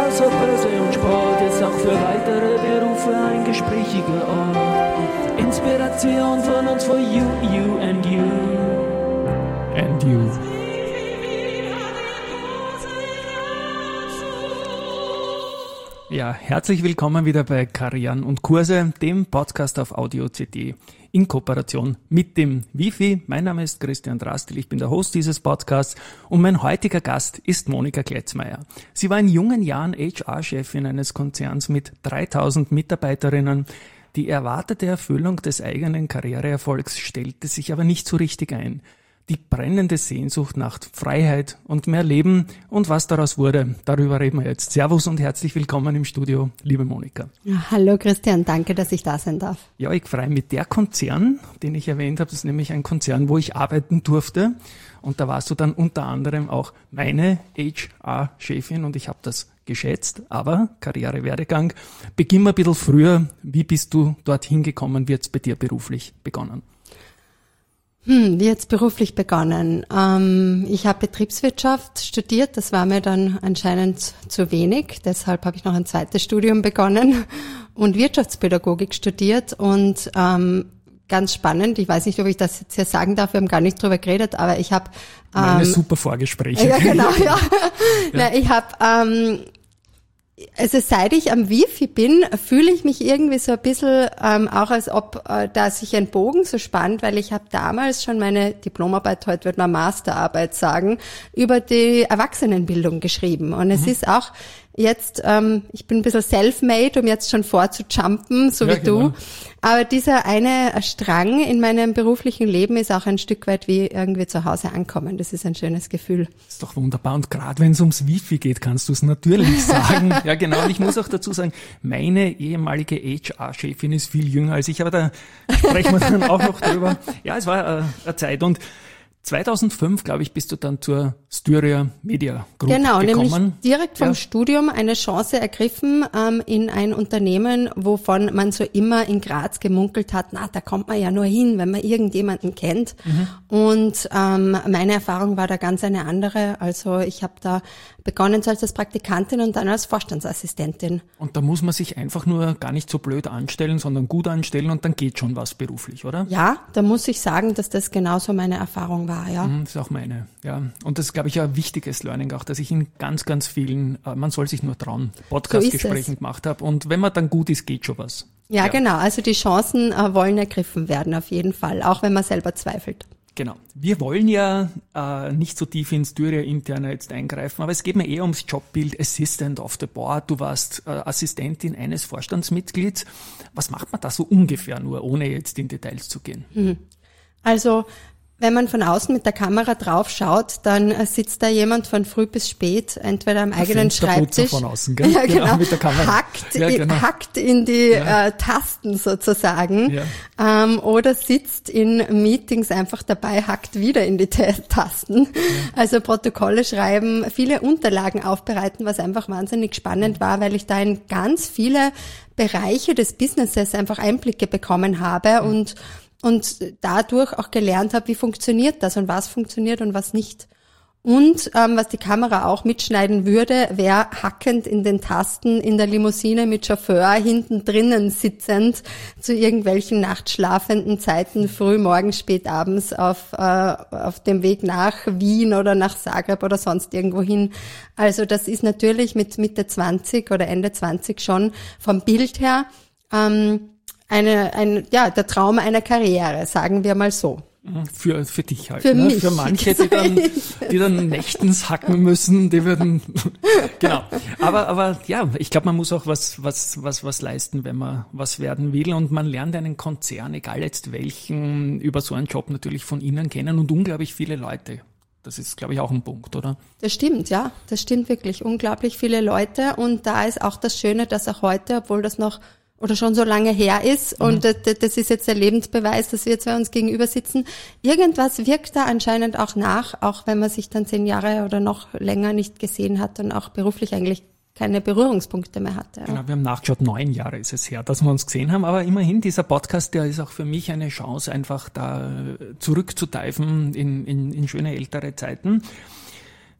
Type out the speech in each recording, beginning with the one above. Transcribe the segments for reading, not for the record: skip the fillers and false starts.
außer Börse und Sport ist auch für weitere Berufe ein gesprächiger Ort. Inspiration von uns for you, you and you. And you. Ja, herzlich willkommen wieder bei Karian und Kurse, dem Podcast auf Audio-CD in Kooperation mit dem Wifi. Mein Name ist Christian Drastil, ich bin der Host dieses Podcasts und mein heutiger Gast ist Monika Kletzmeier. Sie war in jungen Jahren HR-Chefin eines Konzerns mit 3000 Mitarbeiterinnen. Die erwartete Erfüllung des eigenen Karriereerfolgs stellte sich aber nicht so richtig ein. Die brennende Sehnsucht nach Freiheit und mehr Leben und was daraus wurde, darüber reden wir jetzt. Servus und herzlich willkommen im Studio, liebe Monika. Ja, hallo Christian, danke, dass ich da sein darf. Ja, ich freue mich. Der Konzern, den ich erwähnt habe, das ist nämlich ein Konzern, wo ich arbeiten durfte und da warst du dann unter anderem auch meine HR-Chefin und ich habe das geschätzt, aber Karrierewerdegang. Beginnen wir ein bisschen früher. Wie bist du dorthin gekommen? Wie hat es bei dir beruflich begonnen? Wie hat's beruflich begonnen? Ich habe Betriebswirtschaft studiert, das war mir dann anscheinend zu wenig, deshalb habe ich noch ein zweites Studium begonnen und Wirtschaftspädagogik studiert und ganz spannend, ich weiß nicht, ob ich das jetzt hier sagen darf, wir haben gar nicht drüber geredet, aber ich habe meine super Vorgespräche. Ja, genau, ja. Ja. Ich habe also seit ich am Wifi bin, fühle ich mich irgendwie so ein bisschen auch, als ob da sich ein Bogen so spannt, weil ich habe damals schon meine Diplomarbeit, heute wird man Masterarbeit sagen, über die Erwachsenenbildung geschrieben. Und es ist auch jetzt, ich bin ein bisschen self-made, um jetzt schon vorzujumpen, so wie du. Aber dieser eine Strang in meinem beruflichen Leben ist auch ein Stück weit wie irgendwie zu Hause ankommen. Das ist ein schönes Gefühl. Das ist doch wunderbar. Und gerade wenn es ums Wifi geht, kannst du es natürlich sagen. Ja, genau. Und ich muss auch dazu sagen, meine ehemalige HR-Chefin ist viel jünger als ich, aber da sprechen wir dann auch noch drüber. Ja, es war eine Zeit und 2005, glaube ich, bist du dann zur Styria Media Group gekommen. Genau, nämlich direkt vom Studium eine Chance ergriffen in ein Unternehmen, wovon man so immer in Graz gemunkelt hat, na, da kommt man ja nur hin, wenn man irgendjemanden kennt. Und meine Erfahrung war da ganz eine andere. Also ich habe da begonnen so als Praktikantin und dann als Vorstandsassistentin. Und da muss man sich einfach nur gar nicht so blöd anstellen, sondern gut anstellen und dann geht schon was beruflich, oder? Ja, da muss ich sagen, dass das genauso meine Erfahrung war, ja. Das ist auch meine, ja. Und das ist, glaube ich, ein wichtiges Learning auch, dass ich in ganz, ganz vielen, man soll sich nur trauen, Podcast-Gesprächen gemacht habe. Und wenn man dann gut ist, geht schon was. Ja, genau. Also die Chancen wollen ergriffen werden, auf jeden Fall, auch wenn man selber zweifelt. Genau. Wir wollen ja nicht so tief ins Styria-Interne jetzt eingreifen, aber es geht mir eher ums Jobbild Assistant of the Board. Du warst Assistentin eines Vorstandsmitglieds. Was macht man da so ungefähr nur, ohne jetzt in Details zu gehen? Also wenn man von außen mit der Kamera drauf schaut, dann sitzt da jemand von früh bis spät, entweder am eigenen Schreibtisch, von außen, gell? Ja, genau, mit der Kamera. hackt in die Tasten sozusagen, oder sitzt in Meetings einfach dabei, hackt wieder in die Tasten. Also Protokolle schreiben, viele Unterlagen aufbereiten, was einfach wahnsinnig spannend war, weil ich da in ganz viele Bereiche des Businesses einfach Einblicke bekommen habe und dadurch auch gelernt habe, wie funktioniert das und was funktioniert und was nicht. Und was die Kamera auch mitschneiden würde, wäre hackend in den Tasten in der Limousine mit Chauffeur hinten drinnen sitzend zu irgendwelchen nachtschlafenden Zeiten, früh morgens, spät abends auf dem Weg nach Wien oder nach Zagreb oder sonst irgendwo hin. Also das ist natürlich mit Mitte 20 oder Ende 20 schon vom Bild her der Traum einer Karriere, sagen wir mal so. Für dich halt. Für mich. Für manche, die dann nächtens hacken müssen, die würden, genau. Aber ja, ich glaube, man muss auch was leisten, wenn man was werden will und man lernt einen Konzern, egal jetzt welchen, über so einen Job natürlich von innen kennen und unglaublich viele Leute. Das ist, glaube ich, auch ein Punkt, oder? Das stimmt, ja. Das stimmt wirklich. Unglaublich viele Leute und da ist auch das Schöne, dass auch heute, obwohl das noch oder schon so lange her ist und das ist jetzt der Lebensbeweis, dass wir zwei uns gegenüber sitzen. Irgendwas wirkt da anscheinend auch nach, auch wenn man sich dann 10 Jahre oder noch länger nicht gesehen hat und auch beruflich eigentlich keine Berührungspunkte mehr hatte. Genau, wir haben nachgeschaut, 9 Jahre ist es her, dass wir uns gesehen haben, aber immerhin dieser Podcast, der ist auch für mich eine Chance, einfach da zurückzuteifen in schöne ältere Zeiten.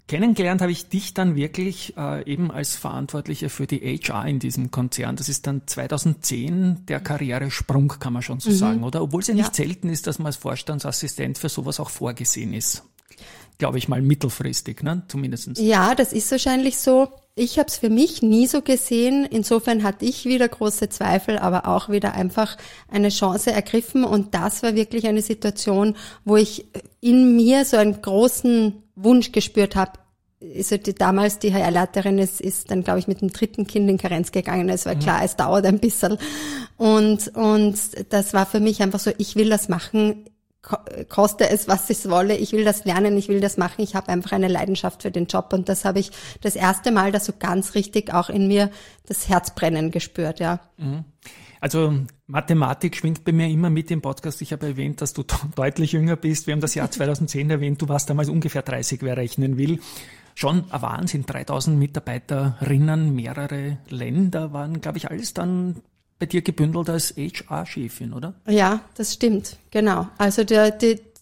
Kennengelernt habe ich dich dann wirklich eben als Verantwortliche für die HR in diesem Konzern. Das ist dann 2010 der Karrieresprung, kann man schon so sagen, oder? Obwohl es ja nicht selten ist, dass man als Vorstandsassistent für sowas auch vorgesehen ist. Glaube ich mal mittelfristig, ne? Zumindest. Ja, das ist wahrscheinlich so. Ich habe es für mich nie so gesehen. Insofern hatte ich wieder große Zweifel, aber auch wieder einfach eine Chance ergriffen. Und das war wirklich eine Situation, wo ich in mir so einen großen Wunsch gespürt habe. Also damals die HR-Leiterin ist dann, glaube ich, mit dem 3. Kind in Karenz gegangen. Es war klar, es dauert ein bisschen. Und das war für mich einfach so, ich will das machen, koste es, was es wolle. Ich will das lernen, ich will das machen. Ich habe einfach eine Leidenschaft für den Job. Und das habe ich das erste Mal da so ganz richtig auch in mir das Herzbrennen gespürt, ja. Also Mathematik schwingt bei mir immer mit im Podcast. Ich habe erwähnt, dass du deutlich jünger bist. Wir haben das Jahr 2010 erwähnt. Du warst damals ungefähr 30, wer rechnen will. Schon ein Wahnsinn, 3000 Mitarbeiterinnen, mehrere Länder waren, glaube ich, alles dann bei dir gebündelt als HR-Chefin, oder? Ja, das stimmt, genau. Also der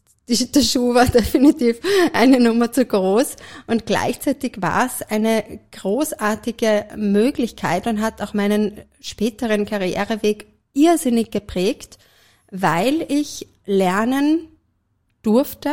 Schuh war definitiv eine Nummer zu groß und gleichzeitig war es eine großartige Möglichkeit und hat auch meinen späteren Karriereweg irrsinnig geprägt, weil ich lernen durfte,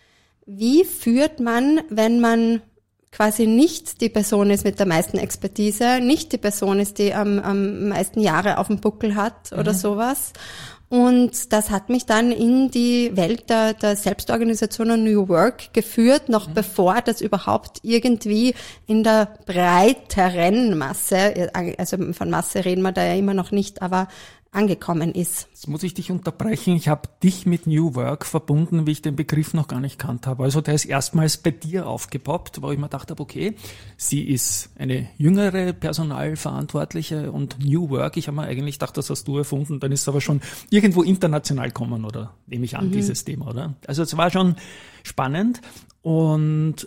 wie führt man, wenn man quasi nicht die Person ist mit der meisten Expertise, nicht die Person ist, die am meisten Jahre auf dem Buckel hat oder sowas. Und das hat mich dann in die Welt der Selbstorganisation und New Work geführt, noch bevor das überhaupt irgendwie in der breiteren Masse, also von Masse reden wir da ja immer noch nicht, aber angekommen ist. Jetzt muss ich dich unterbrechen. Ich habe dich mit New Work verbunden, wie ich den Begriff noch gar nicht kannt habe. Also der ist erstmals bei dir aufgepoppt, wo ich mir gedacht habe, okay, sie ist eine jüngere Personalverantwortliche und New Work, ich habe mir eigentlich gedacht, das hast du erfunden, dann ist es aber schon irgendwo international gekommen, oder nehme ich an, dieses Thema, oder? Also es war schon spannend und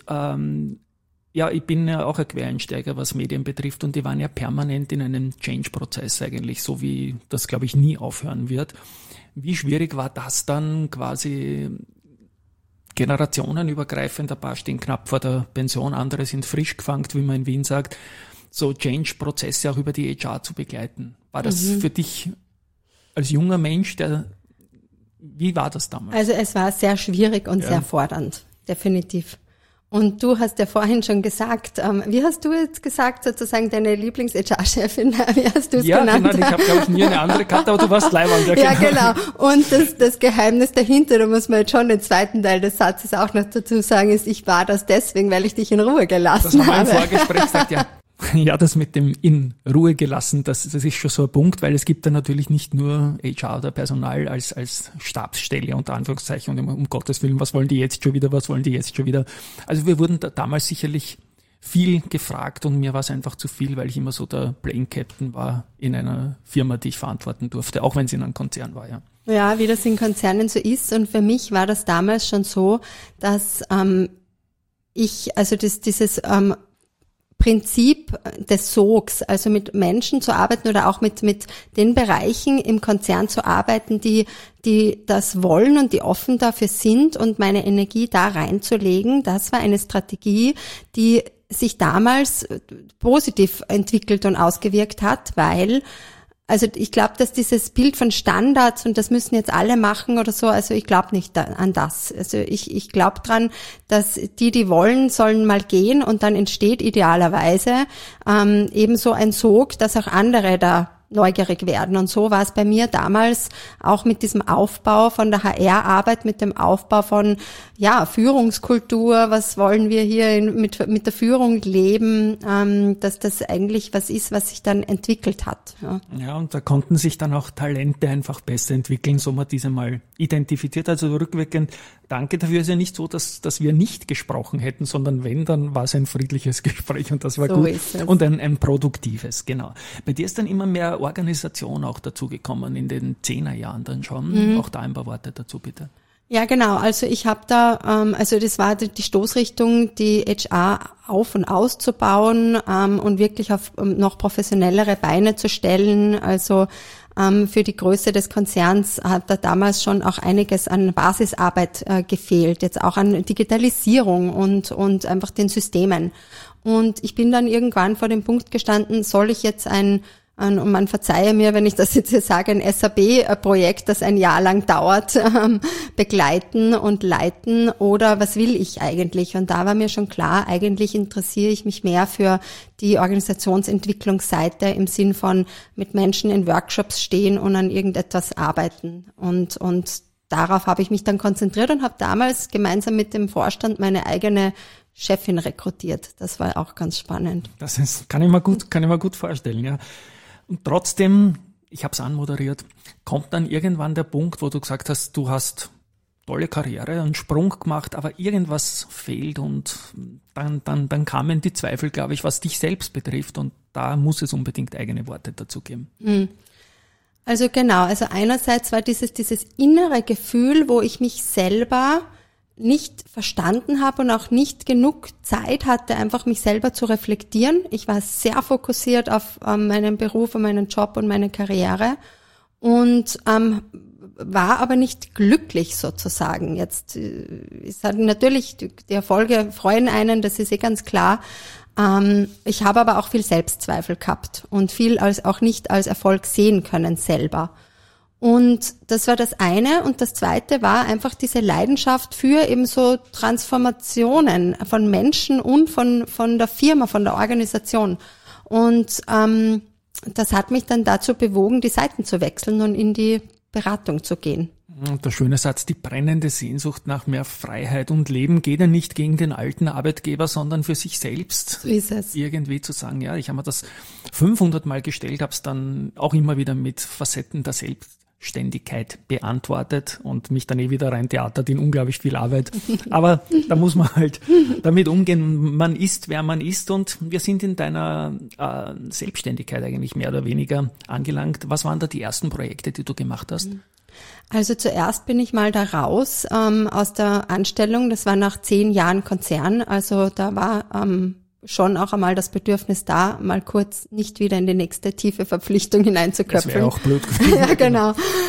ja, ich bin ja auch ein Quereinsteiger, was Medien betrifft und die waren ja permanent in einem Change-Prozess eigentlich, so wie das, glaube ich, nie aufhören wird. Wie schwierig war das dann quasi generationenübergreifend? Ein paar stehen knapp vor der Pension, andere sind frisch gefangen, wie man in Wien sagt, so Change-Prozesse auch über die HR zu begleiten. War das für dich als junger Mensch, wie war das damals? Also es war sehr schwierig und sehr fordernd, definitiv. Und du hast ja vorhin schon gesagt, wie hast du jetzt gesagt, sozusagen deine Lieblings-HR-Chefin, wie hast du es genannt? Ja, genau, ich habe, glaube ich, nie eine andere gehabt, aber du warst Leibwand. Ja, genau. Und das Geheimnis dahinter, da muss man jetzt schon den zweiten Teil des Satzes auch noch dazu sagen, ist, ich war das deswegen, weil ich dich in Ruhe gelassen habe. Das haben wir im Vorgespräch gesagt, ja. Ja, das mit dem in Ruhe gelassen, das ist schon so ein Punkt, weil es gibt da natürlich nicht nur HR oder Personal als Stabsstelle unter Anführungszeichen und um Gottes Willen, was wollen die jetzt schon wieder. Also wir wurden da damals sicherlich viel gefragt und mir war es einfach zu viel, weil ich immer so der Plane Captain war in einer Firma, die ich verantworten durfte, auch wenn es in einem Konzern war, ja. Ja, wie das in Konzernen so ist und für mich war das damals schon so, dass dieses Prinzip des Sogs, also mit Menschen zu arbeiten oder auch mit den Bereichen im Konzern zu arbeiten, die das wollen und die offen dafür sind und meine Energie da reinzulegen, das war eine Strategie, die sich damals positiv entwickelt und ausgewirkt hat, weil also ich glaube, dass dieses Bild von Standards und das müssen jetzt alle machen oder so, also ich glaube nicht an das. Also ich glaube dran, dass die wollen, sollen mal gehen und dann entsteht idealerweise ebenso ein Sog, dass auch andere da neugierig werden. Und so war es bei mir damals auch mit diesem Aufbau von der HR-Arbeit, mit dem Aufbau von Führungskultur, was wollen wir hier mit der Führung leben, dass das eigentlich was ist, was sich dann entwickelt hat. Ja, und da konnten sich dann auch Talente einfach besser entwickeln, so man diese mal identifiziert. Also rückwirkend, danke dafür, ist ja nicht so, dass wir nicht gesprochen hätten, sondern wenn, dann war es ein friedliches Gespräch und das war so gut. Und ein produktives, genau. Bei dir ist dann immer mehr Organisation auch dazugekommen in den 10er Jahren dann schon. Auch da ein paar Worte dazu, bitte. Ja, genau. Also ich habe da, das war die Stoßrichtung, die HR auf- und auszubauen und wirklich auf noch professionellere Beine zu stellen. Also Für die Größe des Konzerns hat da damals schon auch einiges an Basisarbeit gefehlt, jetzt auch an Digitalisierung und einfach den Systemen. Und ich bin dann irgendwann vor dem Punkt gestanden, soll ich jetzt und man verzeihe mir, wenn ich das jetzt hier sage, ein SAP-Projekt, das ein Jahr lang dauert, begleiten und leiten, oder was will ich eigentlich? Und da war mir schon klar, eigentlich interessiere ich mich mehr für die Organisationsentwicklungsseite im Sinn von mit Menschen in Workshops stehen und an irgendetwas arbeiten. Und darauf habe ich mich dann konzentriert und habe damals gemeinsam mit dem Vorstand meine eigene Chefin rekrutiert. Das war auch ganz spannend. Kann ich mir gut vorstellen, ja. Und trotzdem, ich habe es anmoderiert, kommt dann irgendwann der Punkt, wo du gesagt hast, du hast tolle Karriere, einen Sprung gemacht, aber irgendwas fehlt und dann kamen die Zweifel, glaube ich, was dich selbst betrifft, und da muss es unbedingt eigene Worte dazu geben. Also genau, einerseits war dieses innere Gefühl, wo ich mich selber nicht verstanden habe und auch nicht genug Zeit hatte, einfach mich selber zu reflektieren. Ich war sehr fokussiert auf meinen Beruf und meinen Job und meine Karriere und war aber nicht glücklich sozusagen. Jetzt ist halt natürlich, die Erfolge freuen einen, das ist ganz klar. Ich habe aber auch viel Selbstzweifel gehabt und viel auch nicht als Erfolg sehen können selber. Und das war das eine. Und das zweite war einfach diese Leidenschaft für eben so Transformationen von Menschen und von der Firma, von der Organisation. Und das hat mich dann dazu bewogen, die Seiten zu wechseln und in die Beratung zu gehen. Der schöne Satz, die brennende Sehnsucht nach mehr Freiheit und Leben geht ja nicht gegen den alten Arbeitgeber, sondern für sich selbst. So ist es. Irgendwie zu sagen, ja, ich habe mir das 500 Mal gestellt, habe es dann auch immer wieder mit Facetten der Selbstständigkeit beantwortet und mich dann wieder rein theatert in unglaublich viel Arbeit. Aber da muss man halt damit umgehen. Man ist, wer man ist, und wir sind in deiner Selbstständigkeit eigentlich mehr oder weniger angelangt. Was waren da die ersten Projekte, die du gemacht hast? Also zuerst bin ich mal da raus aus der Anstellung. Das war nach 10 Jahren Konzern. Also da war schon auch einmal das Bedürfnis da, mal kurz nicht wieder in die nächste tiefe Verpflichtung hineinzuköpfen. Das wäre auch blöd gewesen. Ja, genau.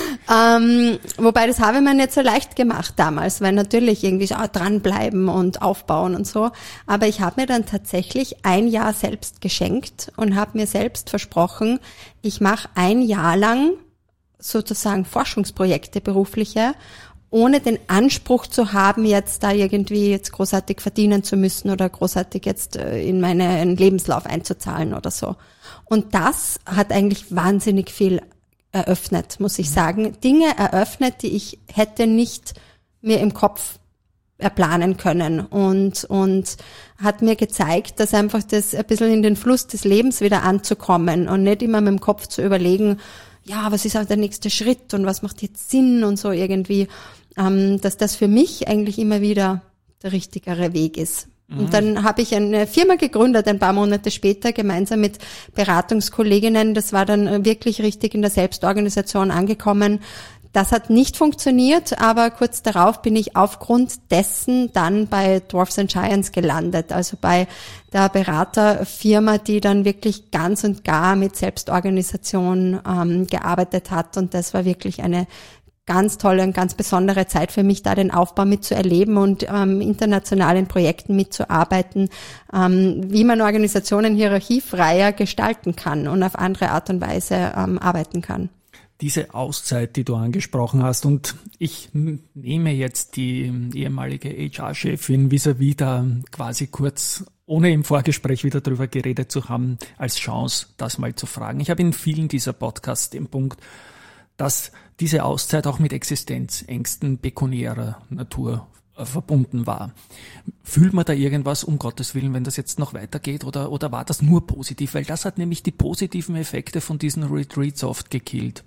Wobei, das habe ich mir nicht so leicht gemacht damals, weil natürlich irgendwie dranbleiben und aufbauen und so. Aber ich habe mir dann tatsächlich 1 Jahr selbst geschenkt und habe mir selbst versprochen, ich mache 1 Jahr lang sozusagen Forschungsprojekte, berufliche, ohne den Anspruch zu haben, jetzt da irgendwie jetzt großartig verdienen zu müssen oder großartig jetzt in meinen Lebenslauf einzuzahlen oder so. Und das hat eigentlich wahnsinnig viel eröffnet, muss ich sagen. Dinge eröffnet, die ich hätte nicht mir im Kopf erplanen können, und hat mir gezeigt, dass einfach das ein bisschen in den Fluss des Lebens wieder anzukommen und nicht immer mit dem Kopf zu überlegen, ja, was ist halt der nächste Schritt und was macht jetzt Sinn und so irgendwie, dass das für mich eigentlich immer wieder der richtigere Weg ist. Und dann habe ich eine Firma gegründet, ein paar Monate später, gemeinsam mit Beratungskolleginnen. Das war dann wirklich richtig in der Selbstorganisation angekommen. Das hat nicht funktioniert, aber kurz darauf bin ich aufgrund dessen dann bei Dwarfs & Giants gelandet, also bei der Beraterfirma, die dann wirklich ganz und gar mit Selbstorganisation gearbeitet hat. Und das war wirklich eine ganz tolle und ganz besondere Zeit für mich, da den Aufbau mitzuerleben und international in Projekten mitzuarbeiten, wie man Organisationen hierarchiefreier gestalten kann und auf andere Art und Weise arbeiten kann. Diese Auszeit, die du angesprochen hast, und ich nehme jetzt die ehemalige HR-Chefin vis-à-vis da quasi kurz, ohne im Vorgespräch wieder drüber geredet zu haben, als Chance, das mal zu fragen. Ich habe in vielen dieser Podcasts den Punkt, dass diese Auszeit auch mit Existenzängsten pekuniärer Natur verbunden war. Fühlt man da irgendwas, um Gottes Willen, wenn das jetzt noch weitergeht, oder war das nur positiv? Weil das hat nämlich die positiven Effekte von diesen Retreats oft gekillt.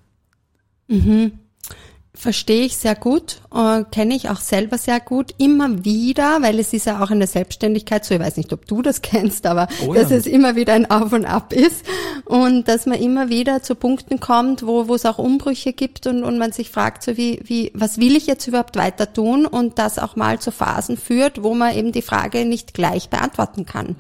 Verstehe ich sehr gut, kenne ich auch selber sehr gut, immer wieder, weil es ist ja auch in der Selbstständigkeit so, ich weiß nicht, ob du das kennst, aber dass es immer wieder ein Auf und Ab ist und dass man immer wieder zu Punkten kommt, wo es auch Umbrüche gibt und man sich fragt, so was will ich jetzt überhaupt weiter tun, und das auch mal zu Phasen führt, wo man eben die Frage nicht gleich beantworten kann.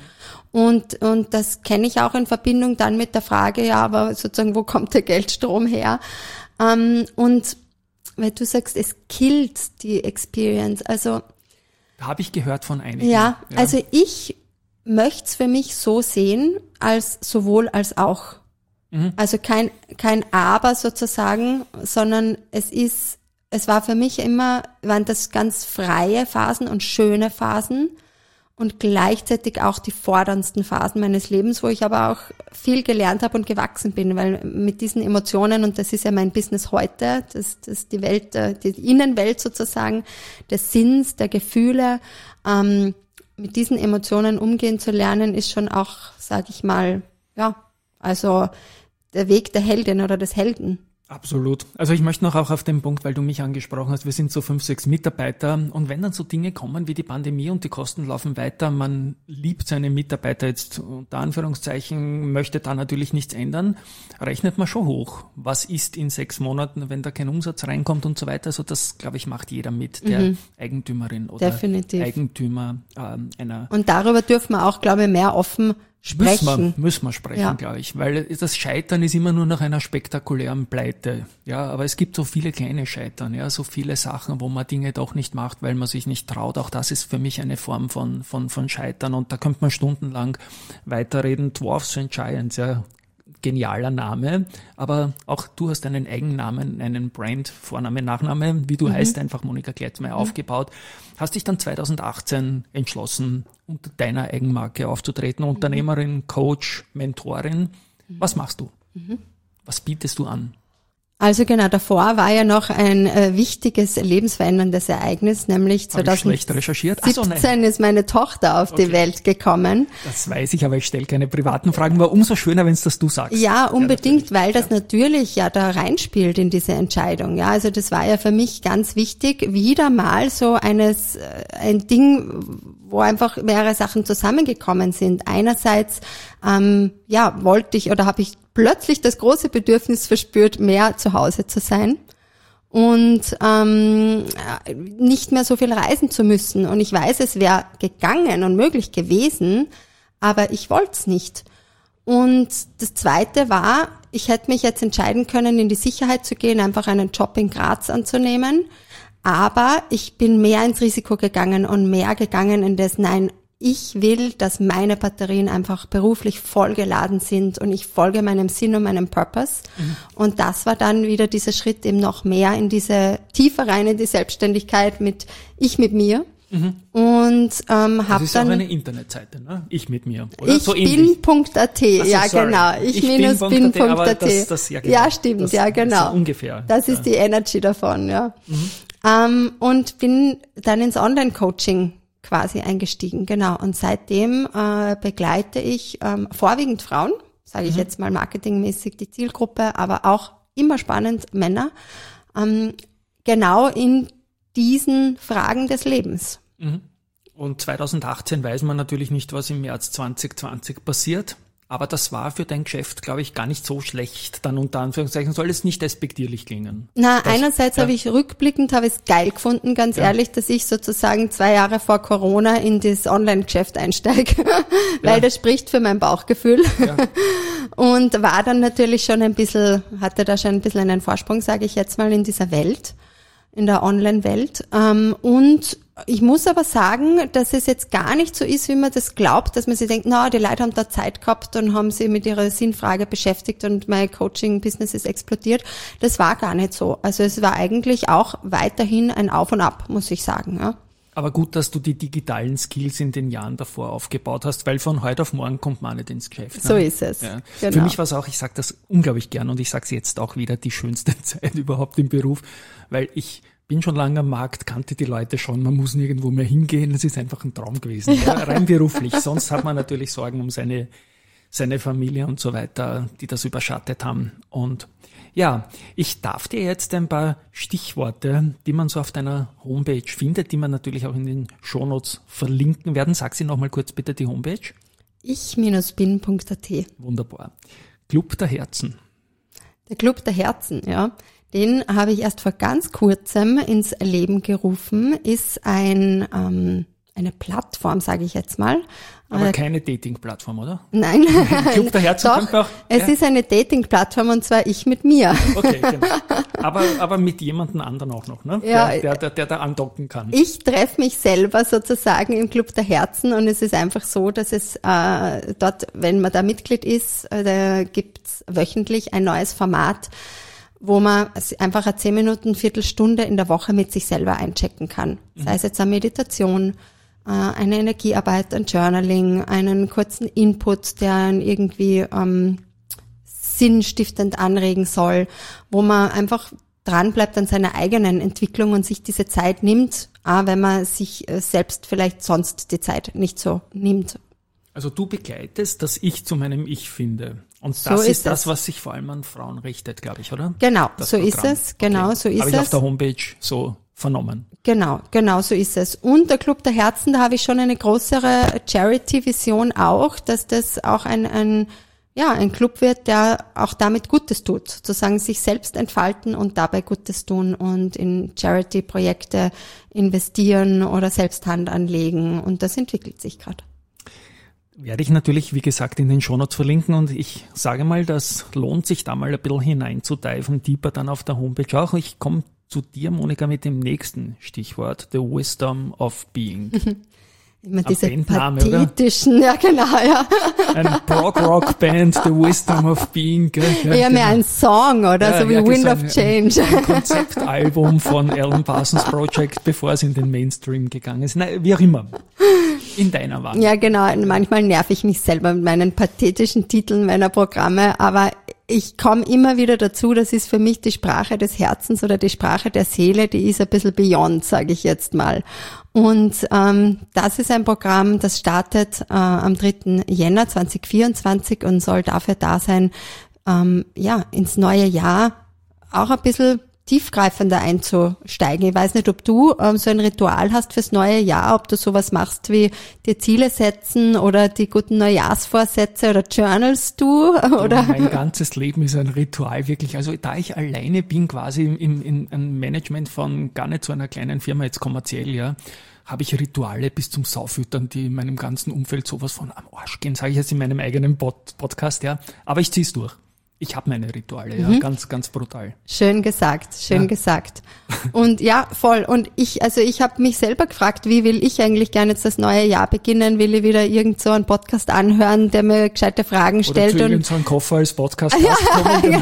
Und das kenne ich auch in Verbindung dann mit der Frage, ja, aber sozusagen, wo kommt der Geldstrom her? Und weil du sagst, es killt die Experience, also. Habe ich gehört von einigen. Ja, also ich möchte es für mich so sehen, als sowohl als auch. Also kein Aber sozusagen, sondern es war für mich waren das ganz freie Phasen und schöne Phasen und gleichzeitig auch die forderndsten Phasen meines Lebens, wo ich aber auch viel gelernt habe und gewachsen bin, weil mit diesen Emotionen, und das ist ja mein Business heute, das die Welt, die Innenwelt sozusagen, des Sinns, der Gefühle, mit diesen Emotionen umgehen zu lernen, ist schon auch, sage ich mal, ja, also der Weg der Heldin oder des Helden. Absolut. Also ich möchte noch auch auf den Punkt, weil du mich angesprochen hast, wir sind so 5, 6 Mitarbeiter und wenn dann so Dinge kommen wie die Pandemie und die Kosten laufen weiter, man liebt seine Mitarbeiter jetzt unter Anführungszeichen, möchte da natürlich nichts ändern, rechnet man schon hoch. Was ist in 6 Monaten, wenn da kein Umsatz reinkommt und so weiter? Also das, glaube ich, macht jeder mit, der Eigentümerin oder Definitiv. Eigentümer einer. Und darüber dürfen wir auch, glaube ich, mehr offen sprechen. Müssen wir sprechen, glaube ich, weil das Scheitern ist immer nur nach einer spektakulären Pleite. Ja, aber es gibt so viele kleine Scheitern, ja, so viele Sachen, wo man Dinge doch nicht macht, weil man sich nicht traut. Auch das ist für mich eine Form von Scheitern und da könnte man stundenlang weiterreden. Dwarfs and Giants, ja, genialer Name, aber auch du hast einen Eigennamen, einen Brand, Vorname, Nachname, wie du heißt, einfach Monika Kleitzmeier aufgebaut. Hast dich dann 2018 entschlossen, unter deiner Eigenmarke aufzutreten, Unternehmerin, Coach, Mentorin. Was machst du? Was bietest du an? Also genau, davor war ja noch ein wichtiges lebensveränderndes Ereignis, nämlich 2017 ist meine Tochter auf die Welt gekommen. Das weiß ich, aber ich stelle keine privaten Fragen, war umso schöner, wenn es das du sagst. Ja, unbedingt, weil das natürlich ja da reinspielt in diese Entscheidung. Ja, also das war ja für mich ganz wichtig, wieder mal so ein Ding, wo einfach mehrere Sachen zusammengekommen sind. Einerseits wollte ich oder habe ich plötzlich das große Bedürfnis verspürt, mehr zu Hause zu sein und nicht mehr so viel reisen zu müssen. Und ich weiß, es wäre gegangen und möglich gewesen, aber ich wollte es nicht. Und das Zweite war, ich hätte mich jetzt entscheiden können, in die Sicherheit zu gehen, einfach einen Job in Graz anzunehmen. Aber ich bin mehr ins Risiko gegangen und mehr gegangen in das, nein, ich will, dass meine Batterien einfach beruflich vollgeladen sind und ich folge meinem Sinn und meinem Purpose. Und das war dann wieder dieser Schritt eben noch mehr in tiefer rein in die Selbstständigkeit mit mir. Und habe dann... Das ist auch eine Internetseite, ne? Ich mit mir, oder? Ich so bin.at, ja genau. Ich-bin.at. Ja, stimmt, das, ja genau. So ungefähr. Das ist die Energy davon, ja. Und bin dann ins Online-Coaching quasi eingestiegen, genau. Und seitdem begleite ich vorwiegend Frauen, sage ich jetzt mal marketingmäßig die Zielgruppe, aber auch immer spannend Männer, genau in diesen Fragen des Lebens. Und 2018 weiß man natürlich nicht, was im März 2020 passiert. Aber das war für dein Geschäft, glaube ich, gar nicht so schlecht. Dann unter Anführungszeichen soll es nicht despektierlich klingen. Einerseits habe ich rückblickend es geil gefunden, ganz ehrlich, dass ich sozusagen 2 Jahre vor Corona in das Online-Geschäft einsteige, weil das spricht für mein Bauchgefühl. Ja. Und war dann natürlich schon hatte da schon ein bisschen einen Vorsprung, sage ich jetzt mal, in dieser Welt, in der Online-Welt. Und ich muss aber sagen, dass es jetzt gar nicht so ist, wie man das glaubt, dass man sich denkt, die Leute haben da Zeit gehabt und haben sich mit ihrer Sinnfrage beschäftigt und mein Coaching-Business ist explodiert. Das war gar nicht so. Also es war eigentlich auch weiterhin ein Auf und Ab, muss ich sagen. Ja. Aber gut, dass du die digitalen Skills in den Jahren davor aufgebaut hast, weil von heute auf morgen kommt man nicht ins Geschäft. Ne? So ist es. Ja. Genau. Für mich war es auch, ich sage das unglaublich gern und ich sage es jetzt auch wieder, die schönste Zeit überhaupt im Beruf, weil ich bin schon lange am Markt, kannte die Leute schon, man muss nirgendwo mehr hingehen, das ist einfach ein Traum gewesen, rein beruflich. Sonst hat man natürlich Sorgen um seine Familie und so weiter, die das überschattet haben. Und ja, ich darf dir jetzt ein paar Stichworte, die man so auf deiner Homepage findet, die wir natürlich auch in den Shownotes verlinken werden. Sag sie nochmal kurz bitte, die Homepage. Ich-bin.at. Wunderbar. Club der Herzen. Der Club der Herzen, ja. Den habe ich erst vor ganz kurzem ins Leben gerufen, ist ein Plattform, sage ich jetzt mal. Aber keine Dating-Plattform, oder? Nein. Club der Herzen Doch, auch, es ist eine Dating-Plattform und zwar ich mit mir. Okay, genau. Aber mit jemandem anderen auch noch, ne? Ja, der da andocken kann. Ich treffe mich selber sozusagen im Club der Herzen und es ist einfach so, dass es dort, wenn man da Mitglied ist, da gibt's wöchentlich ein neues Format, wo man einfach eine 10 Minuten, Viertelstunde in der Woche mit sich selber einchecken kann. Sei es jetzt eine Meditation, eine Energiearbeit, ein Journaling, einen kurzen Input, der einen irgendwie sinnstiftend anregen soll, wo man einfach dran bleibt an seiner eigenen Entwicklung und sich diese Zeit nimmt, auch wenn man sich selbst vielleicht sonst die Zeit nicht so nimmt. Also du begleitest das Ich zu meinem Ich finde. Und das ist das, was sich vor allem an Frauen richtet, glaube ich, oder? Genau, so ist es. Genau, so ist es. Habe ich auf der Homepage so vernommen. Genau, so ist es. Und der Club der Herzen, da habe ich schon eine größere Charity-Vision auch, dass das auch ein Club wird, der auch damit Gutes tut. Sozusagen sich selbst entfalten und dabei Gutes tun und in Charity-Projekte investieren oder selbst Hand anlegen. Und das entwickelt sich gerade. Werde ich natürlich, wie gesagt, in den Shownotes verlinken und ich sage mal, das lohnt sich da mal ein bisschen hineinzudeiven, deeper dann auf der Homepage auch. Ich komme zu dir, Monika, mit dem nächsten Stichwort, The Wisdom of Being. Immer diese pathetischen, oder? Ja genau, ja. Ein Prog-Rock-Band, The Wisdom of Being. Gell? Ja, eher mehr ein Song, oder? Ja, so wie Wind of Change. Ein Konzeptalbum von Alan Parsons Project, bevor es in den Mainstream gegangen ist. Nein, wie auch immer. In deiner Wahl. Ja, genau. Manchmal nerv ich mich selber mit meinen pathetischen Titeln meiner Programme, aber ich komme immer wieder dazu, das ist für mich die Sprache des Herzens oder die Sprache der Seele, die ist ein bisschen beyond, sage ich jetzt mal. Und das ist ein Programm, das startet am 3. Jänner 2024 und soll dafür da sein, ins neue Jahr auch ein bisschen tiefgreifender einzusteigen. Ich weiß nicht, ob du so ein Ritual hast fürs neue Jahr, ob du sowas machst wie dir Ziele setzen oder die guten Neujahrsvorsätze oder journalst du? Oder? Mein ganzes Leben ist ein Ritual, wirklich. Also da ich alleine bin, quasi im Management von gar nicht so einer kleinen Firma, jetzt kommerziell, ja, habe ich Rituale bis zum Saufüttern, die in meinem ganzen Umfeld sowas von am Arsch gehen, sage ich jetzt in meinem eigenen Podcast, ja. Aber ich zieh's durch. Ich habe meine Rituale, ja, ganz, ganz brutal. Schön gesagt. Und ja, voll. Und ich habe mich selber gefragt, wie will ich eigentlich gerne jetzt das neue Jahr beginnen? Will ich wieder irgend so einen Podcast anhören, der mir gescheite Fragen stellt? Oder zu so einen Koffer als Podcast kommen. Genau.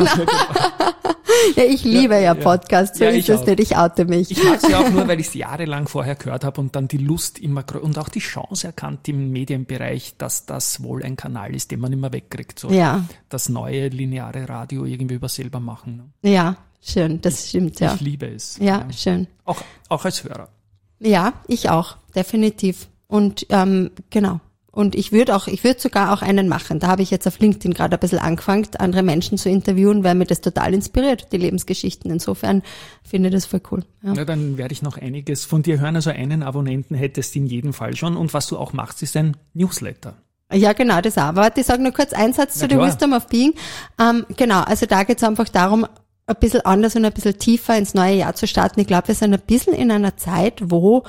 Ja, ich liebe Podcasts, so ist es nicht, ich oute mich. Ich mag sie auch nur, weil ich es jahrelang vorher gehört habe und dann die Lust immer und auch die Chance erkannt im Medienbereich, dass das wohl ein Kanal ist, den man immer wegkriegt. So das neue lineare Radio irgendwie über selber machen. Ne? Ja, schön, das stimmt, ja. Ich liebe es. Ja, schön. Auch als Hörer. Ja, ich auch, definitiv. Und genau. Und ich würde sogar auch einen machen. Da habe ich jetzt auf LinkedIn gerade ein bisschen angefangen, andere Menschen zu interviewen, weil mir das total inspiriert, die Lebensgeschichten. Insofern finde ich das voll cool. Ja, dann werde ich noch einiges von dir hören. Also einen Abonnenten hättest du in jedem Fall schon. Und was du auch machst, ist ein Newsletter. Ja, genau, das auch. Warte, ich sage nur kurz einen Satz zu The Wisdom of Being. Genau, also da geht es einfach darum, ein bisschen anders und ein bisschen tiefer ins neue Jahr zu starten. Ich glaube, wir sind ein bisschen in einer Zeit, wo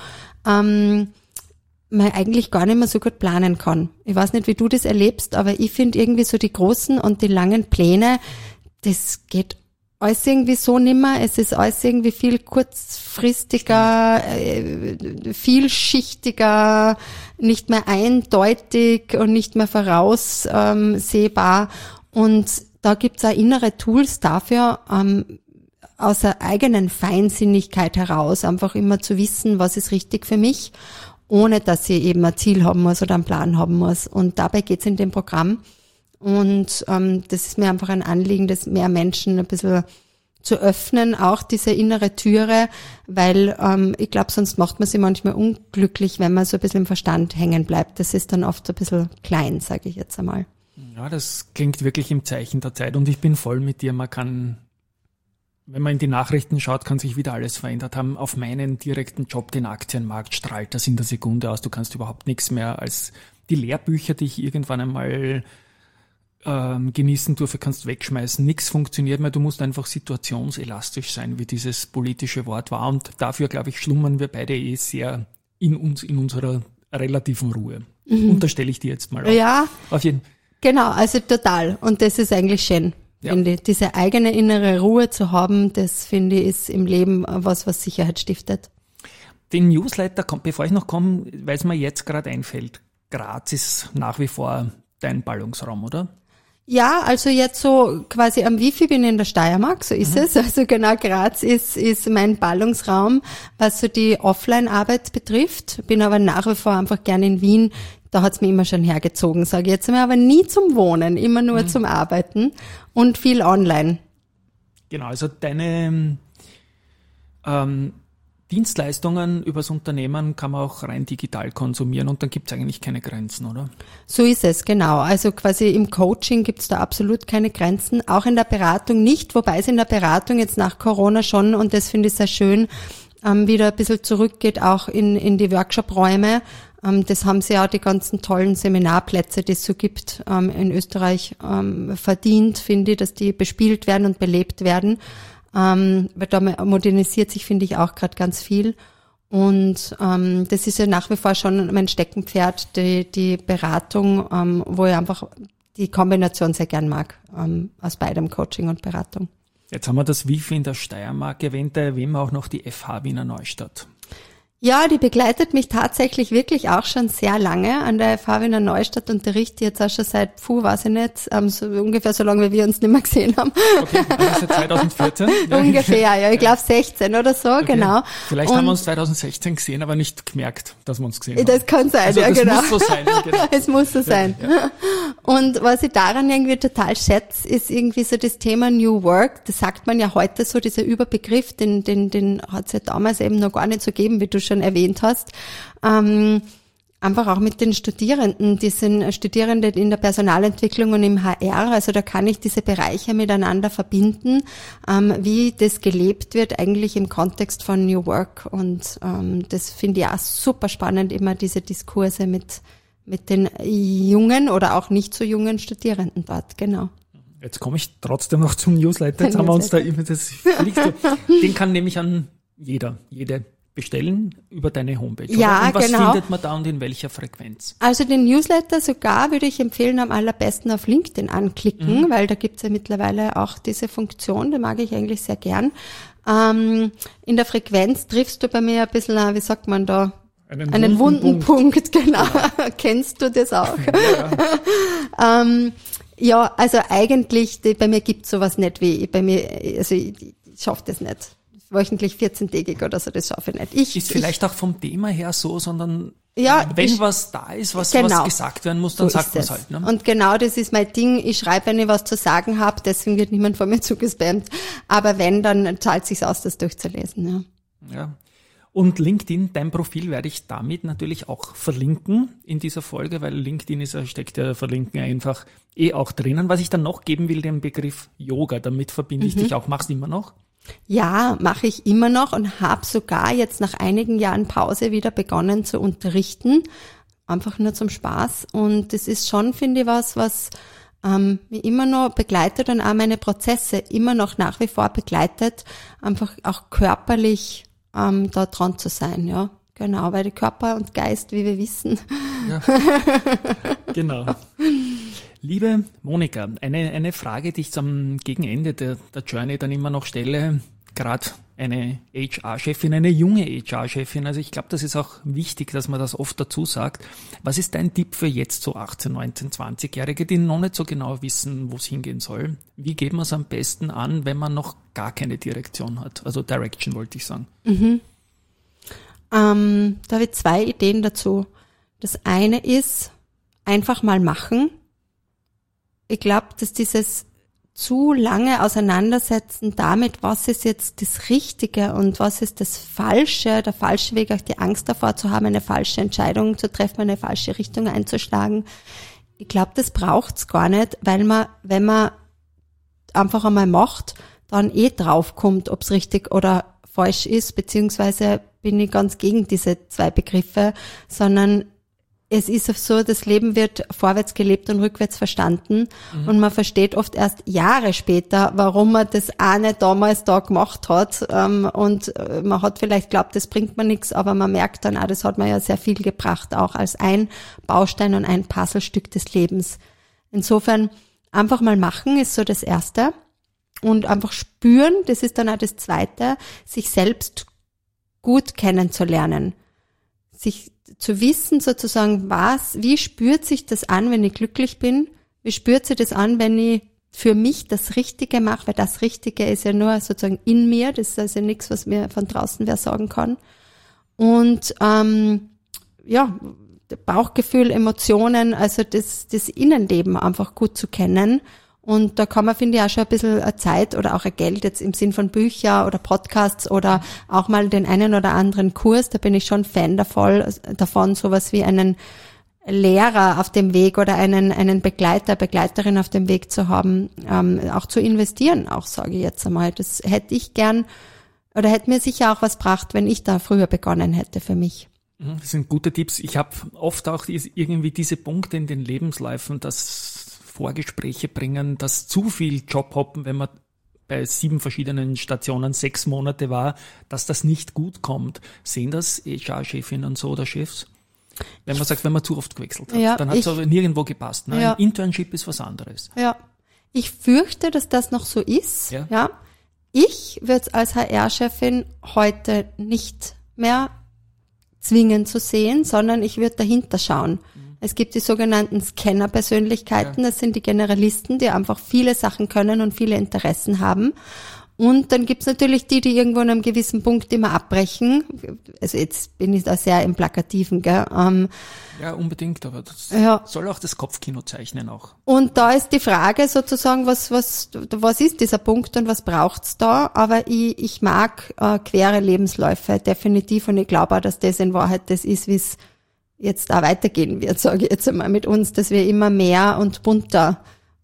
man eigentlich gar nicht mehr so gut planen kann. Ich weiß nicht, wie du das erlebst, aber ich finde irgendwie so die großen und die langen Pläne, das geht alles irgendwie so nimmer. Es ist alles irgendwie viel kurzfristiger, vielschichtiger, nicht mehr eindeutig und nicht mehr voraussehbar. Und da gibt's auch innere Tools dafür, aus der eigenen Feinsinnigkeit heraus einfach immer zu wissen, was ist richtig für mich, ohne dass ich eben ein Ziel haben muss oder einen Plan haben muss. Und dabei geht's in dem Programm. Und das ist mir einfach ein Anliegen, das mehr Menschen ein bisschen zu öffnen, auch diese innere Türe, weil ich glaube, sonst macht man sich manchmal unglücklich, wenn man so ein bisschen im Verstand hängen bleibt. Das ist dann oft so ein bisschen klein, sage ich jetzt einmal. Ja, das klingt wirklich im Zeichen der Zeit und ich bin voll mit dir. Man kann, wenn man in die Nachrichten schaut, kann sich wieder alles verändert haben. Auf meinen direkten Job, den Aktienmarkt, strahlt das in der Sekunde aus. Du kannst überhaupt nichts mehr als die Lehrbücher, die ich irgendwann einmal genießen durfte, kannst wegschmeißen. Nichts funktioniert mehr. Du musst einfach situationselastisch sein, wie dieses politische Wort war. Und dafür, glaube ich, schlummern wir beide sehr in uns, in unserer relativen Ruhe. Unterstelle ich dir jetzt mal. Ja, auf jeden Fall. Genau, also total. Und das ist eigentlich schön, finde ich. Diese eigene innere Ruhe zu haben, das finde ich ist im Leben was Sicherheit stiftet. Den Newsletter, bevor ich noch komme, weil es mir jetzt gerade einfällt, Graz ist nach wie vor dein Ballungsraum, oder? Ja, also jetzt so quasi am Wifi bin ich in der Steiermark, so ist es. Also genau, Graz ist mein Ballungsraum, was so die Offline-Arbeit betrifft. Bin aber nach wie vor einfach gerne in Wien. Da hat's mir immer schon hergezogen, sage ich jetzt mal, aber nie zum Wohnen, immer nur zum Arbeiten und viel online. Genau, also deine Dienstleistungen übers Unternehmen kann man auch rein digital konsumieren und dann gibt's eigentlich keine Grenzen, oder? So ist es, genau. Also quasi im Coaching gibt's da absolut keine Grenzen, auch in der Beratung nicht, wobei es in der Beratung jetzt nach Corona schon, und das finde ich sehr schön, wieder ein bisschen zurückgeht, auch in die Workshop-Räume. Das haben sie ja die ganzen tollen Seminarplätze, die es so gibt, in Österreich verdient, finde ich, dass die bespielt werden und belebt werden. Weil da modernisiert sich, finde ich, auch gerade ganz viel. Und das ist ja nach wie vor schon mein Steckenpferd, die Beratung, wo ich einfach die Kombination sehr gern mag, aus beidem, Coaching und Beratung. Jetzt haben wir das Wifi in der Steiermark erwähnt, da erwähnen wir auch noch die FH Wiener Neustadt. Ja, die begleitet mich tatsächlich wirklich auch schon sehr lange. An der FH Wiener Neustadt unterrichte ich jetzt auch schon seit, weiß ich nicht, so ungefähr so lange, wie wir uns nicht mehr gesehen haben. Okay, also seit 2014? Ungefähr, ja, ich glaube 16 oder so, okay. Genau. Vielleicht haben wir uns 2016 gesehen, aber nicht gemerkt, dass wir uns gesehen haben. Das kann sein, also, ja, das genau. Muss so sein, genau. Es muss so sein. Ja. Und was ich daran irgendwie total schätze, ist irgendwie so das Thema New Work. Das sagt man ja heute so, dieser Überbegriff, den hat es ja damals eben noch gar nicht so gegeben, wie du schon erwähnt hast. Einfach auch mit den Studierenden, die sind Studierende in der Personalentwicklung und im HR, also da kann ich diese Bereiche miteinander verbinden, wie das gelebt wird eigentlich im Kontext von New Work, und das finde ich auch super spannend, immer diese Diskurse mit den jungen oder auch nicht so jungen Studierenden dort, genau. Jetzt komme ich trotzdem noch zum Newsletter, jetzt haben wir uns da immer den kann nämlich an jede bestellen über deine Homepage. Ja, oder? Und was genau. findet man da und in welcher Frequenz? Also den Newsletter sogar würde ich empfehlen, am allerbesten auf LinkedIn anklicken, weil da gibt's ja mittlerweile auch diese Funktion, die mag ich eigentlich sehr gern. In der Frequenz triffst du bei mir ein bisschen, wie sagt man da, einen wunden Punkt, genau. Ja. Kennst du das auch? Ja. Ja, also eigentlich, bei mir gibt's sowas nicht wie, bei mir, also ich schaffe das nicht. Wöchentlich 14-tägig oder so, das schaffe ich nicht. Ist vielleicht auch vom Thema her so, sondern ja, wenn was da ist, was gesagt werden muss, dann so sagt man es halt. Ne? Und genau das ist mein Ding. Ich schreibe, wenn ich was zu sagen habe, deswegen wird niemand von mir zugespammt. Aber wenn, dann zahlt es sich aus, das durchzulesen. Ja. Und LinkedIn, dein Profil werde ich damit natürlich auch verlinken in dieser Folge, weil LinkedIn steckt ja Verlinken einfach auch drinnen. Was ich dann noch geben will, den Begriff Yoga, damit verbinde ich dich auch. Machst du immer noch? Ja, mache ich immer noch und habe sogar jetzt nach einigen Jahren Pause wieder begonnen zu unterrichten. Einfach nur zum Spaß. Und das ist schon, finde ich, was mich immer noch begleitet und auch meine Prozesse immer noch nach wie vor begleitet, einfach auch körperlich da dran zu sein, ja. Genau, weil der Körper und Geist, wie wir wissen. Ja. Genau. Liebe Monika, eine Frage, die ich gegen Ende der Journey dann immer noch stelle, gerade eine HR-Chefin, eine junge HR-Chefin, also ich glaube, das ist auch wichtig, dass man das oft dazu sagt. Was ist dein Tipp für jetzt so 18, 19, 20-Jährige, die noch nicht so genau wissen, wo es hingehen soll? Wie geht man es am besten an, wenn man noch gar keine Direktion hat? Also Direction wollte ich sagen. Da habe ich 2 Ideen dazu. Das eine ist, einfach mal machen. Ich glaube, dass dieses zu lange Auseinandersetzen damit, was ist jetzt das Richtige und was ist das Falsche, der falsche Weg, auch die Angst davor zu haben, eine falsche Entscheidung zu treffen, eine falsche Richtung einzuschlagen. Ich glaube, das braucht's gar nicht, weil man, wenn man einfach einmal macht, dann draufkommt, ob's richtig oder falsch ist, beziehungsweise bin ich ganz gegen diese 2 Begriffe, sondern es ist so, das Leben wird vorwärts gelebt und rückwärts verstanden und man versteht oft erst Jahre später, warum man das eine damals da gemacht hat und man hat vielleicht glaubt, das bringt man nichts, aber man merkt dann, das hat man ja sehr viel gebracht, auch als ein Baustein und ein Puzzlestück des Lebens. Insofern einfach mal machen ist so das Erste und einfach spüren, das ist dann auch das Zweite, sich selbst gut kennenzulernen, sich zu wissen sozusagen, wie spürt sich das an, wenn ich glücklich bin? Wie spürt sich das an, wenn ich für mich das Richtige mache? Weil das Richtige ist ja nur sozusagen in mir, das ist also nichts, was mir von draußen wer sagen kann. Und Bauchgefühl, Emotionen, also das Innenleben einfach gut zu kennen. Und da kann man, finde ich, auch schon ein bisschen Zeit oder auch ein Geld jetzt im Sinn von Bücher oder Podcasts oder auch mal den einen oder anderen Kurs, da bin ich schon Fan davon, sowas wie einen Lehrer auf dem Weg oder einen Begleiter, Begleiterin auf dem Weg zu haben, auch zu investieren, auch sage ich jetzt einmal. Das hätte ich gern oder hätte mir sicher auch was gebracht, wenn ich da früher begonnen hätte für mich. Das sind gute Tipps. Ich habe oft auch irgendwie diese Punkte in den Lebensläufen, dass Vorgespräche bringen, dass zu viel Jobhoppen, wenn man bei 7 verschiedenen Stationen 6 Monate war, dass das nicht gut kommt. Sehen das HR-Chefinnen so oder Chefs? Wenn man sagt, wenn man zu oft gewechselt hat, dann hat es aber nirgendwo gepasst. Ne? Ja. Ein Internship ist was anderes. Ja, ich fürchte, dass das noch so ist. Ja. Ich würde es als HR-Chefin heute nicht mehr zwingend zu sehen, sondern ich würde dahinter schauen. Es gibt die sogenannten Scanner-Persönlichkeiten, das sind die Generalisten, die einfach viele Sachen können und viele Interessen haben. Und dann gibt's natürlich die irgendwo an einem gewissen Punkt immer abbrechen. Also jetzt bin ich da sehr im Plakativen, gell? Ja, unbedingt, aber das soll auch das Kopfkino zeichnen auch. Und da ist die Frage sozusagen, was ist dieser Punkt und was braucht's da? Aber ich mag quere Lebensläufe definitiv und ich glaube auch, dass das in Wahrheit das ist, wie es jetzt auch weitergehen wird, sage ich jetzt einmal mit uns, dass wir immer mehr und bunter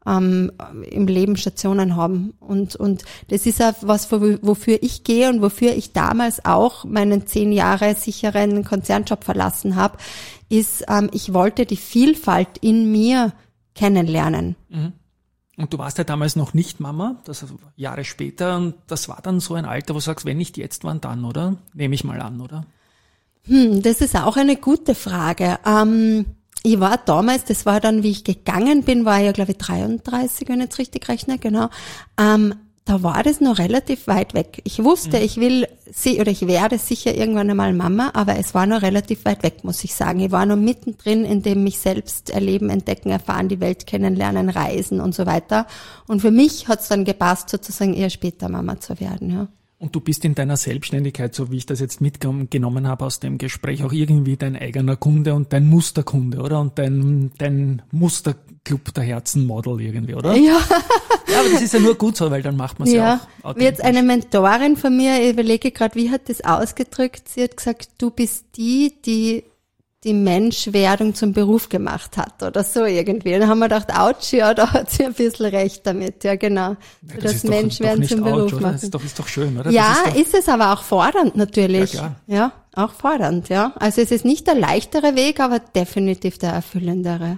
im Leben Stationen haben. Und das ist auch was, wofür ich gehe und wofür ich damals auch meinen 10 Jahre sicheren Konzernjob verlassen habe, ist, ich wollte die Vielfalt in mir kennenlernen. Mhm. Und du warst ja damals noch nicht Mama, das Jahre später, und das war dann so ein Alter, wo du sagst, wenn nicht jetzt, wann dann, oder? Nehme ich mal an, oder? Das ist auch eine gute Frage. Ich war damals, das war dann, wie ich gegangen bin, war ich ja, glaube ich, 33, wenn ich jetzt richtig rechne, genau. Da war das noch relativ weit weg. Ich wusste, ich werde sicher irgendwann einmal Mama, aber es war noch relativ weit weg, muss ich sagen. Ich war noch mittendrin in dem mich selbst erleben, entdecken, erfahren, die Welt kennenlernen, reisen und so weiter. Und für mich hat's dann gepasst, sozusagen eher später Mama zu werden, ja. Und du bist in deiner Selbstständigkeit, so wie ich das jetzt mitgenommen habe aus dem Gespräch, auch irgendwie dein eigener Kunde und dein Musterkunde, oder? Und dein Musterclub der Herzen-Model irgendwie, oder? Ja. Ja, aber das ist ja nur gut so, weil dann macht man es ja auch. Wie jetzt eine Mentorin von mir, ich überlege gerade, wie hat das ausgedrückt? Sie hat gesagt, du bist die Menschwerdung zum Beruf gemacht hat oder so irgendwie. Und dann haben wir gedacht, ouch, ja, da hat sie ein bisschen recht damit, ja genau. Ja, das Menschwerden zum Beruf machen. Das ist doch schön, oder? Ja, ist es aber auch fordernd natürlich. Ja, klar. Ja, auch fordernd, ja. Also es ist nicht der leichtere Weg, aber definitiv der erfüllendere.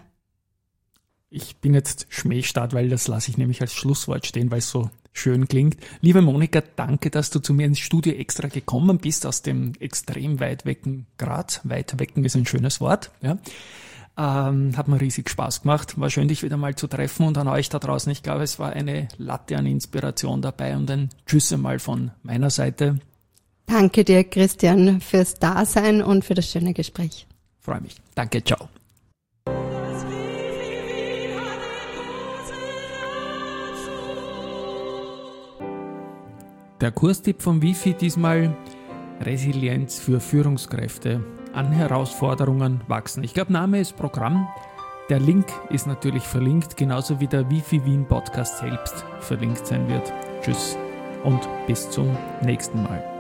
Ich bin jetzt Schmähstart, weil das lasse ich nämlich als Schlusswort stehen, weil es so schön klingt. Liebe Monika, danke, dass du zu mir ins Studio extra gekommen bist aus dem extrem weit wecken Graz. Weit wecken ist ein schönes Wort. Ja. Hat mir riesig Spaß gemacht. War schön, dich wieder mal zu treffen und an euch da draußen. Ich glaube, es war eine Latte an Inspiration dabei und ein Tschüss einmal von meiner Seite. Danke dir, Christian, fürs Dasein und für das schöne Gespräch. Freue mich. Danke, ciao. Der Kurstipp vom Wifi diesmal: Resilienz für Führungskräfte. An Herausforderungen wachsen. Ich glaube, Name ist Programm. Der Link ist natürlich verlinkt, genauso wie der Wifi Wien Podcast selbst verlinkt sein wird. Tschüss und bis zum nächsten Mal.